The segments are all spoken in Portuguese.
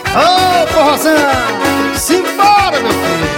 Ô, forrozão, simbora, meu filho.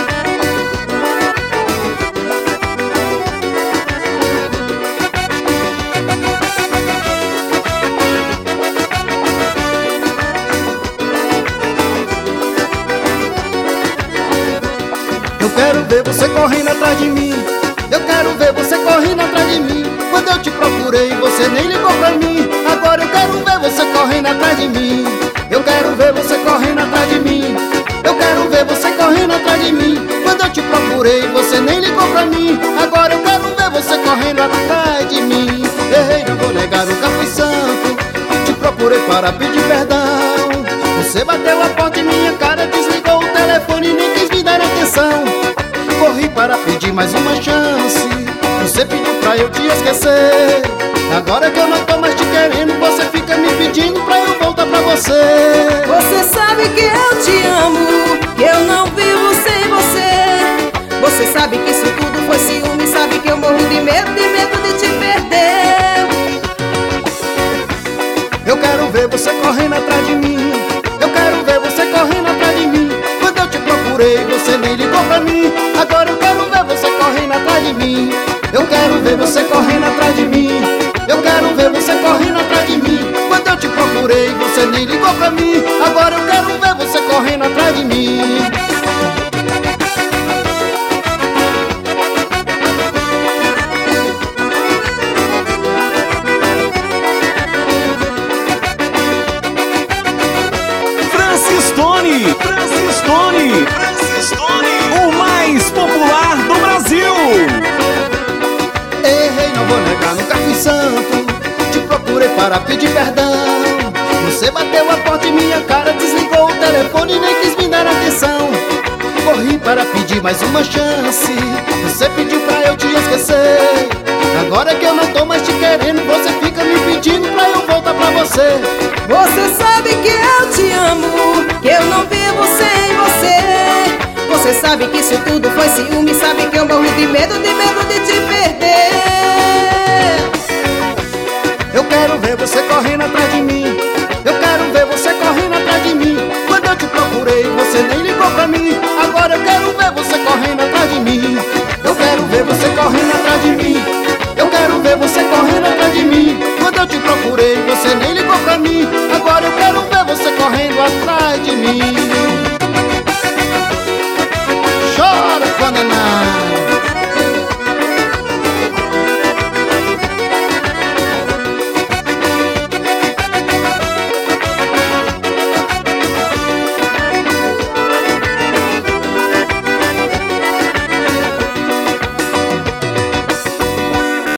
Eu quero ver você correndo atrás de mim. Eu quero ver você correndo atrás de mim. Quando eu te procurei, você nem ligou pra mim. Agora eu quero ver você correndo atrás de mim. Eu quero ver você correndo atrás de mim. Eu quero ver você correndo atrás de mim. Quando eu te procurei, você nem ligou pra mim. Agora eu quero ver você correndo atrás de mim. Ei, não vou negar, nunca fui santo. Te procurei para pedir perdão. Você bateu a porta em minha cara, desligou o telefone e nem quis me dar atenção. Corri para pedir mais uma chance. Você pediu pra eu te esquecer. Agora que eu não tô mais te querendo, você fica me pedindo pra eu voltar pra você. Você sabe que eu te amo, que eu não vivo sem você. Você sabe que isso tudo foi ciúme, sabe que eu morro de medo de te perder. Eu quero ver você correndo atrás de mim. Eu quero ver você correndo atrás de mim. Quando eu te procurei, você nem ligou pra mim. Agora eu quero ver você correndo atrás de mim. Eu quero ver você correndo atrás de mim. Eu quero ver você correndo atrás de mim. Quando eu te procurei, você nem ligou pra mim. Agora eu quero ver você correndo atrás de mim. Francistone, o mais popular do Brasil. Errei, não vou negar, nunca fui santo. Te procurei para pedir perdão. Você bateu a porta em minha cara, desligou o telefone e nem quis me dar atenção. Corri para pedir mais uma chance. Você pediu pra eu te esquecer. Agora que eu não tô mais te querendo, você fica me pedindo pra eu voltar pra você. Você sabe que eu te amo, que eu não vivo sem você. Você sabe que isso tudo foi ciúme, sabe que eu morro de medo de te perder. Eu quero ver você correndo atrás de mim. Eu quero ver você correndo atrás de mim. Quando eu te procurei, você nem ligou pra mim. Agora eu quero ver você correndo atrás de mim. Eu quero ver você correndo atrás de mim. Eu quero ver você correndo atrás de mim. Quando eu te procurei, você nem ligou pra mim. Agora eu quero ver você correndo atrás de mim.